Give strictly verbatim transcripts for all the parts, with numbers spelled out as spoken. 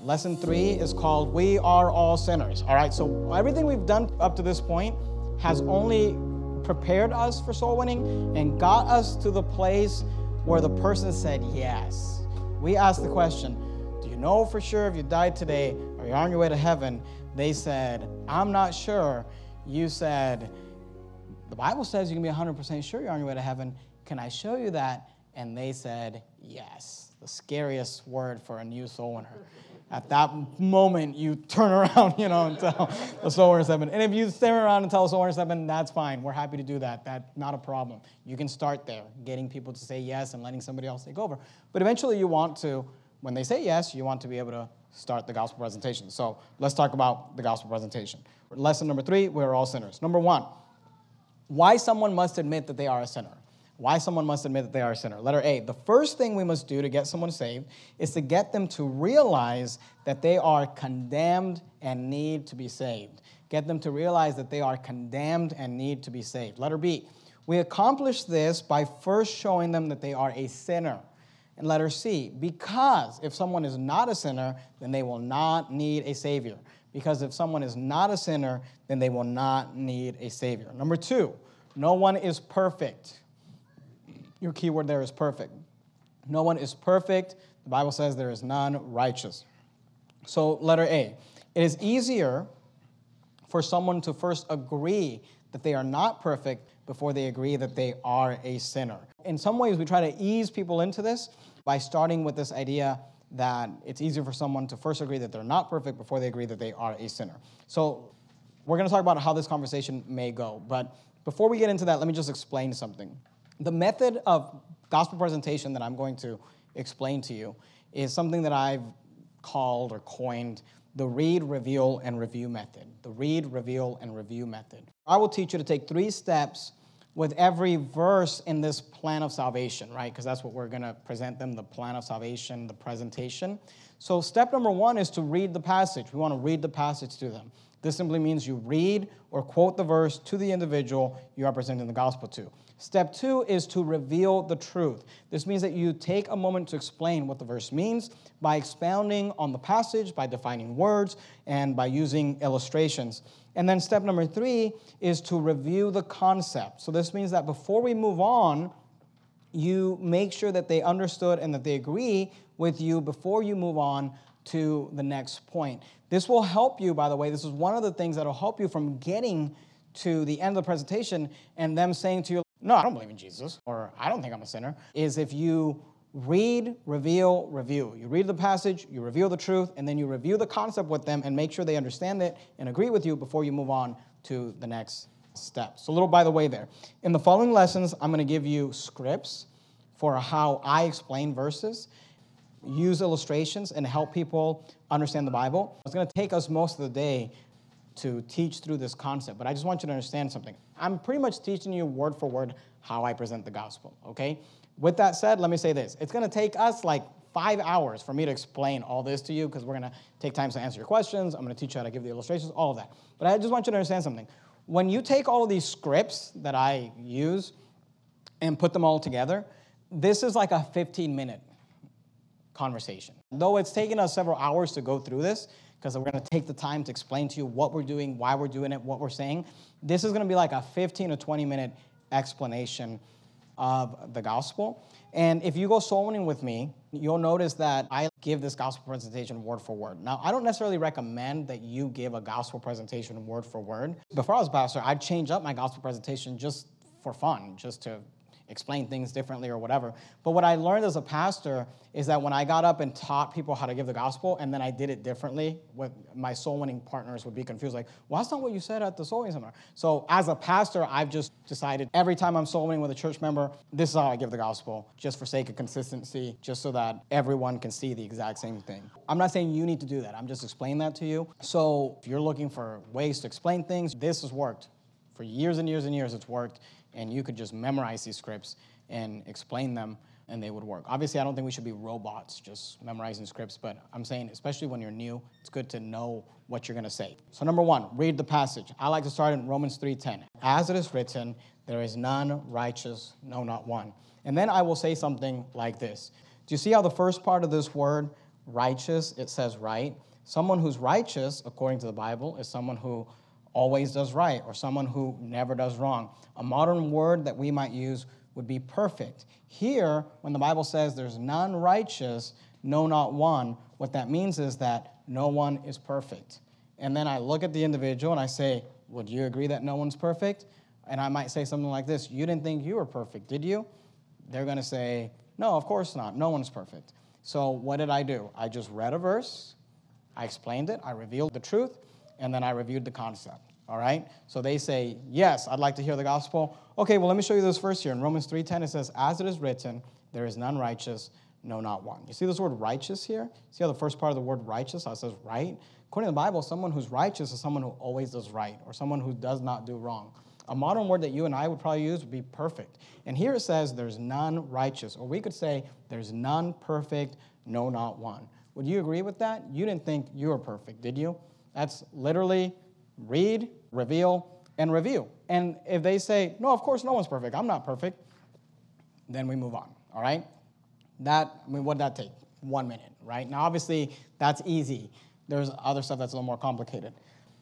Lesson three is called We Are All Sinners. All right, so everything we've done up to this point has only prepared us for soul winning and got us to the place where the person said yes. We asked the question, do you know for sure if you died today or you're on your way to heaven? They said, I'm not sure. You said, the Bible says you can be one hundred percent sure you're on your way to heaven. Can I show you that? And they said, yes. The scariest word for a new soul winner. At that moment, you turn around, you know, and tell the soul winner seven. And if you turn around and tell the soul winner seven, that's fine. We're happy to do that. That's not a problem. You can start there, getting people to say yes and letting somebody else take over. But eventually you want to, when they say yes, you want to be able to start the gospel presentation. So let's talk about the gospel presentation. Lesson number three, we're all sinners. Number one, why someone must admit that they are a sinner. Why someone must admit that they are a sinner. Letter A, the first thing we must do to get someone saved is to get them to realize that they are condemned and need to be saved. Get them to realize that they are condemned and need to be saved. Letter B, we accomplish this by first showing them that they are a sinner. And letter C, because if someone is not a sinner, then they will not need a Savior. Because if someone is not a sinner, then they will not need a Savior. Number two, no one is perfect. Your key word there is perfect. No one is perfect. The Bible says there is none righteous. So letter A, it is easier for someone to first agree that they are not perfect before they agree that they are a sinner. In some ways, we try to ease people into this by starting with this idea that it's easier for someone to first agree that they're not perfect before they agree that they are a sinner. So we're going to talk about how this conversation may go. But before we get into that, let me just explain something. The method of gospel presentation that I'm going to explain to you is something that I've called or coined the read, reveal, and review method. The read, reveal, and review method. I will teach you to take three steps with every verse in this plan of salvation, right? Because that's what we're going to present them, the plan of salvation, the presentation. So step number one is to read the passage. We want to read the passage to them. This simply means you read or quote the verse to the individual you are presenting the gospel to. Step two is to reveal the truth. This means that you take a moment to explain what the verse means by expounding on the passage, by defining words, and by using illustrations. And then step number three is to review the concept. So this means that before we move on, you make sure that they understood and that they agree with you before you move on to the next point. This will help you, by the way, this is one of the things that will help you from getting to the end of the presentation and them saying to you, no, I don't believe in Jesus, or I don't think I'm a sinner, is if you read, reveal, review. You read the passage, you reveal the truth, and then you review the concept with them and make sure they understand it and agree with you before you move on to the next step. So a little by the way there. In the following lessons, I'm going to give you scripts for how I explain verses, use illustrations, and help people understand the Bible. It's going to take us most of the day to teach through this concept, but I just want you to understand something. I'm pretty much teaching you word for word how I present the gospel, okay? With that said, let me say this. It's going to take us like five hours for me to explain all this to you because we're going to take time to answer your questions. I'm going to teach you how to give the illustrations, all of that. But I just want you to understand something. When you take all of these scripts that I use and put them all together, this is like a fifteen-minute conversation. Though it's taken us several hours to go through this, because we're going to take the time to explain to you what we're doing, why we're doing it, what we're saying. This is going to be like a fifteen or twenty minute explanation of the gospel. And if you go soul winning with me, you'll notice that I give this gospel presentation word for word. Now, I don't necessarily recommend that you give a gospel presentation word for word. Before I was a pastor, I'd change up my gospel presentation just for fun, just to explain things differently or whatever. But what I learned as a pastor is that when I got up and taught people how to give the gospel, and then I did it differently, what my soul-winning partners would be confused, like, well, that's not what you said at the soul-winning seminar. So as a pastor, I've just decided every time I'm soul-winning with a church member, this is how I give the gospel, just for sake of consistency, just so that everyone can see the exact same thing. I'm not saying you need to do that. I'm just explaining that to you. So if you're looking for ways to explain things, this has worked. For years and years and years, it's worked. And you could just memorize these scripts and explain them, and they would work. Obviously, I don't think we should be robots just memorizing scripts, but I'm saying, especially when you're new, it's good to know what you're going to say. So number one, read the passage. I like to start in Romans three ten. As it is written, there is none righteous, no, not one. And then I will say something like this. Do you see how the first part of this word righteous, it says right. Someone who's righteous, according to the Bible, is someone who always does right, or someone who never does wrong. A modern word that we might use would be perfect. Here, when the Bible says there's none righteous, no, not one, what that means is that no one is perfect. And then I look at the individual and I say, would you agree that no one's perfect? And I might say something like this: you didn't think you were perfect, did you? They're going to say, no, of course not. No one's perfect. So what did I do? I just read a verse, I explained it, I revealed the truth, and then I reviewed the concept. All right? So they say, yes, I'd like to hear the gospel. Okay, well, let me show you this verse here. In Romans three ten, it says, as it is written, there is none righteous, no, not one. You see this word righteous here? See how the first part of the word righteous, how it says right? According to the Bible, someone who's righteous is someone who always does right, or someone who does not do wrong. A modern word that you and I would probably use would be perfect. And here it says there's none righteous, or we could say there's none perfect, no, not one. Would you agree with that? You didn't think you were perfect, did you? That's literally read, reveal, and review. And if they say, no, of course no one's perfect, I'm not perfect, then we move on, all right? That, I mean, what did that take? One minute, right? Now, obviously, that's easy. There's other stuff that's a little more complicated.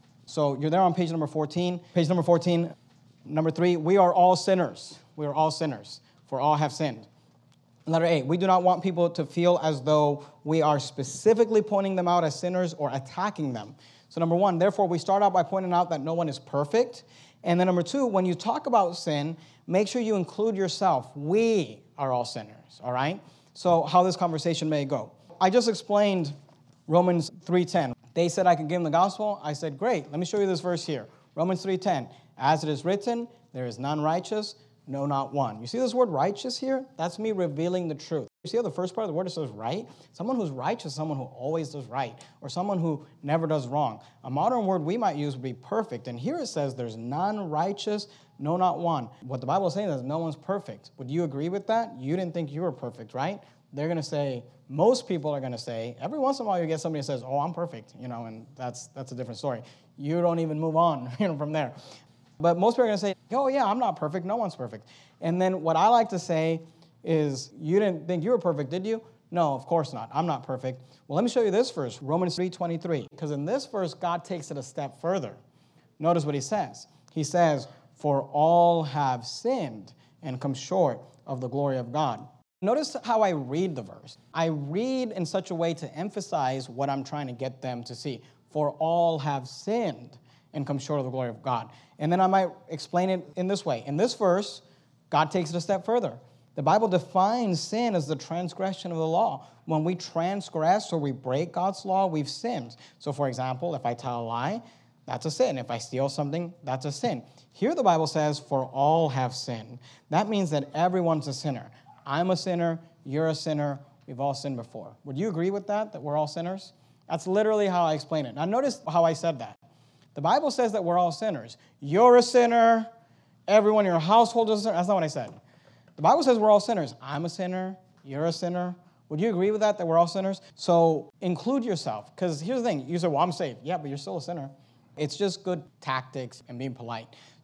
So you're there on page number fourteen. Page number fourteen, number three, we are all sinners. We are all sinners, for all have sinned. Letter A, we do not want people to feel as though we are specifically pointing them out as sinners or attacking them. So number one, therefore, we start out by pointing out that no one is perfect. And then number two, when you talk about sin, make sure you include yourself. We are all sinners, all right? So how this conversation may go. I just explained Romans three ten. They said I could give them the gospel. I said, great, let me show you this verse here. Romans three ten, as it is written, there is none righteous, no, not one. You see this word righteous here? That's me revealing the truth. You see how the first part of the word it says right? Someone who's righteous is someone who always does right, or someone who never does wrong. A modern word we might use would be perfect. And here it says there's none righteous, no, not one. What the Bible is saying is no one's perfect. Would you agree with that? You didn't think you were perfect, right? They're going to say, most people are going to say, every once in a while you get somebody who says, oh, I'm perfect, you know, and that's that's a different story. You don't even move on, you know, from there. But most people are going to say, oh, yeah, I'm not perfect. No one's perfect. And then what I like to say is, you didn't think you were perfect, did you? No, of course not. I'm not perfect. Well, let me show you this verse, Romans three twenty-three. Because in this verse, God takes it a step further. Notice what he says. He says, for all have sinned and come short of the glory of God. Notice how I read the verse. I read in such a way to emphasize what I'm trying to get them to see. For all have sinned and come short of the glory of God. And then I might explain it in this way. In this verse, God takes it a step further. The Bible defines sin as the transgression of the law. When we transgress or we break God's law, we've sinned. So, for example, if I tell a lie, that's a sin. If I steal something, that's a sin. Here the Bible says, for all have sinned. That means that everyone's a sinner. I'm a sinner, you're a sinner, we've all sinned before. Would you agree with that, that we're all sinners? That's literally how I explain it. Now notice how I said that. The Bible says that we're all sinners. You're a sinner, everyone in your household is a sinner. That's not what I said. The Bible says we're all sinners. I'm a sinner, you're a sinner. Would you agree with that, that we're all sinners? So include yourself, because here's the thing. You say, well, I'm saved. Yeah, but you're still a sinner. It's just good tactics and being polite.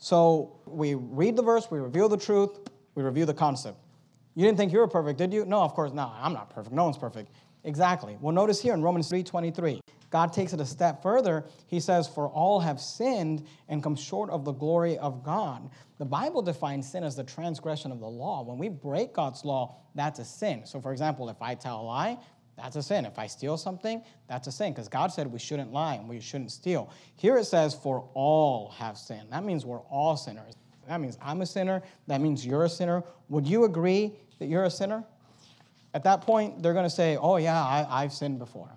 So we read the verse, we reveal the truth, we review the concept. You didn't think you were perfect, did you? No, of course not. I'm not perfect. No one's perfect. Exactly. Well, notice here in Romans three twenty-three, God takes it a step further. He says, for all have sinned and come short of the glory of God. The Bible defines sin as the transgression of the law. When we break God's law, that's a sin. So, for example, if I tell a lie, that's a sin. If I steal something, that's a sin, because God said we shouldn't lie and we shouldn't steal. Here it says, for all have sinned. That means we're all sinners. That means I'm a sinner. That means you're a sinner. Would you agree that you're a sinner? At that point, they're going to say, oh, yeah, I, I've sinned before.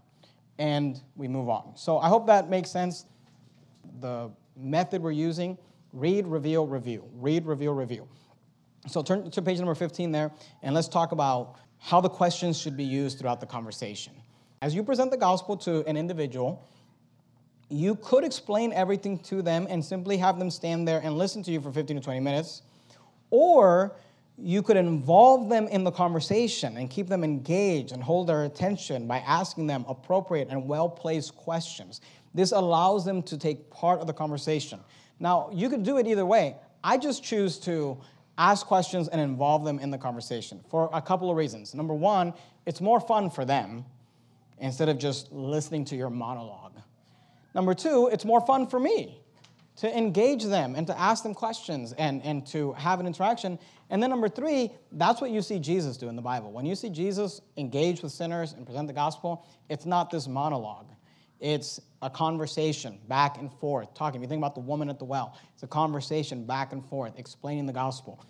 And we move on. So I hope that makes sense. The method we're using, read, reveal, review. Read, reveal, review. So turn to page number fifteen there, and let's talk about how the questions should be used throughout the conversation. As you present the gospel to an individual, you could explain everything to them and simply have them stand there and listen to you for fifteen to twenty minutes, or you could involve them in the conversation and keep them engaged and hold their attention by asking them appropriate and well-placed questions. This allows them to take part of the conversation. Now, you could do it either way. I just choose to ask questions and involve them in the conversation for a couple of reasons. Number one, it's more fun for them. instead of just listening to your monologue. Number two, it's more fun for me to engage them and to ask them questions and, and to have an interaction. And then number three, that's what you see Jesus do in the Bible. When you see Jesus engage with sinners and present the gospel, it's not this monologue. It's a conversation back and forth, talking. If you think about the woman at the well, it's a conversation back and forth, explaining the gospel.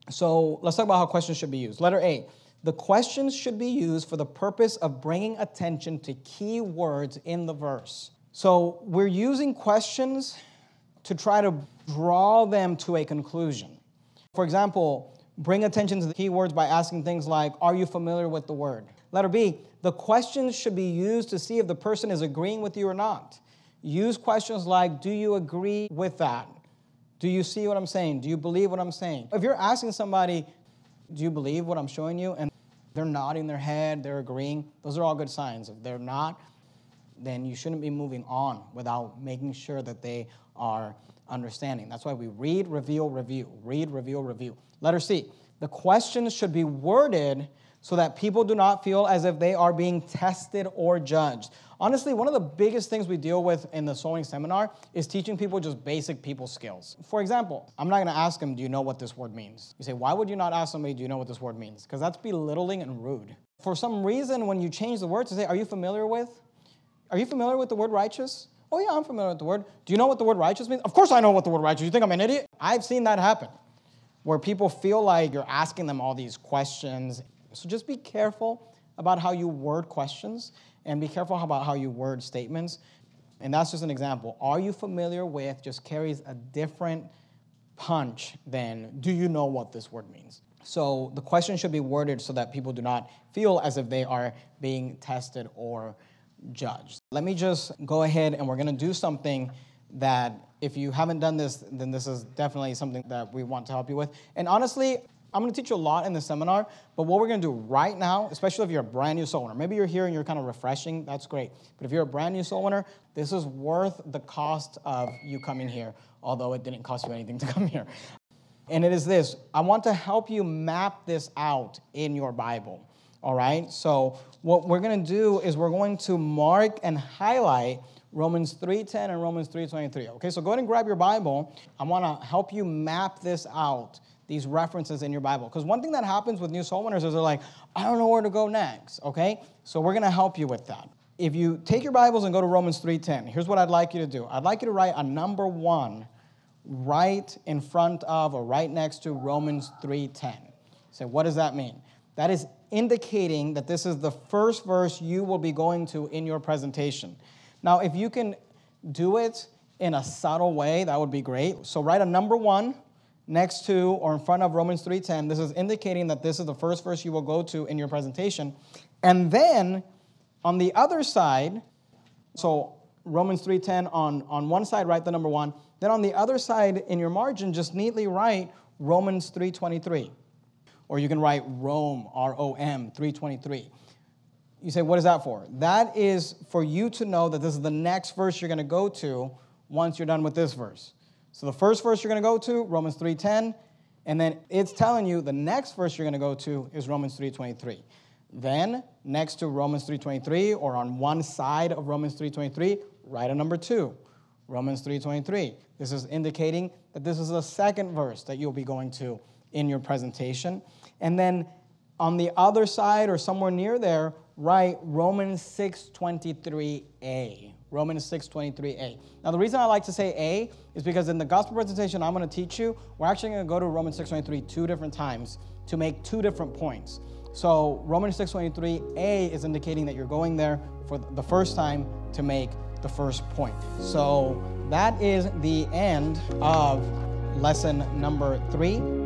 So let's talk about how questions should be used. Letter A, the questions should be used for the purpose of bringing attention to key words in the verse. So we're using questions to try to draw them to a conclusion. For example, bring attention to the key words by asking things like, are you familiar with the word? Letter B, the questions should be used to see if the person is agreeing with you or not. Use questions like, do you agree with that? Do you see what I'm saying? Do you believe what I'm saying? If you're asking somebody, do you believe what I'm showing you? And they're nodding their head, they're agreeing. Those are all good signs. If they're not, then you shouldn't be moving on without making sure that they are understanding. That's why we read, reveal, review. Read, reveal, review. Letter C, the questions should be worded so that people do not feel as if they are being tested or judged. Honestly, one of the biggest things we deal with in the soul winning seminar is teaching people just basic people skills. For example, I'm not going to ask them, do you know what this word means? You say, why would you not ask somebody, do you know what this word means? Because that's belittling and rude. For some reason, when you change the word to say, are you familiar with? Are you familiar with the word righteous? Oh yeah, I'm familiar with the word. Do you know what the word righteous means? Of course I know what the word righteous. You think I'm an idiot? I've seen that happen, where people feel like you're asking them all these questions. So just be careful about how you word questions, and be careful about how you word statements. And that's just an example. Are you familiar with just carries a different punch than, do you know what this word means? So the question should be worded so that people do not feel as if they are being tested or judged. Let me just go ahead and we're going to do something that if you haven't done this, then this is definitely something that we want to help you with. And honestly, I'm going to teach you a lot in the seminar, but what we're going to do right now, especially if you're a brand new soul winner, maybe you're here and you're kind of refreshing, that's great. But if you're a brand new soul winner, this is worth the cost of you coming here, although it didn't cost you anything to come here. And it is this, I want to help you map this out in your Bible, all right? So what we're going to do is we're going to mark and highlight Romans three ten and Romans three twenty-three, okay? So go ahead and grab your Bible. I want to help you map this out, these references in your Bible. Because one thing that happens with new soul winners is they're like, I don't know where to go next, okay? So we're going to help you with that. If you take your Bibles and go to Romans three ten, here's what I'd like you to do. I'd like you to write a number one right in front of or right next to Romans three ten. So what does that mean? That is indicating that this is the first verse you will be going to in your presentation. Now, if you can do it in a subtle way, that would be great. So write a number one next to or in front of Romans three ten. This is indicating that this is the first verse you will go to in your presentation. And then on the other side, so Romans three ten on, on one side, write the number one. Then on the other side in your margin, just neatly write Romans three twenty-three. Or you can write Rome, R O M, three twenty-three. You say, what is that for? That is for you to know that this is the next verse you're going to go to once you're done with this verse. So the first verse you're going to go to, Romans three ten, and then it's telling you the next verse you're going to go to is Romans three twenty-three. Then, next to Romans three twenty-three, or on one side of Romans three twenty-three, write a number two, Romans three twenty-three. This is indicating that this is the second verse that you'll be going to in your presentation. And then on the other side or somewhere near there, write Romans six twenty-three a. Romans six twenty-three a. Now, the reason I like to say A is because in the gospel presentation I'm going to teach you, we're actually going to go to Romans six twenty-three two different times to make two different points. So Romans six twenty-three a is indicating that you're going there for the first time to make the first point. So that is the end of lesson number three.